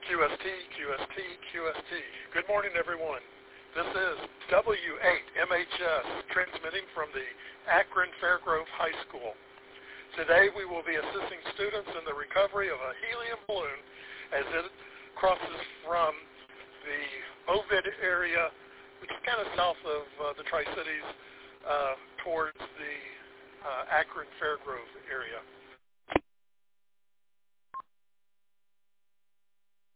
QST, QST, QST. Good morning, everyone. This is W8MHS, transmitting from the Akron Fairgrove High School. Today we will be assisting students in the recovery of a helium balloon as it crosses from the Ovid area, which is kind of south of the Tri-Cities, towards the Akron Fairgrove area.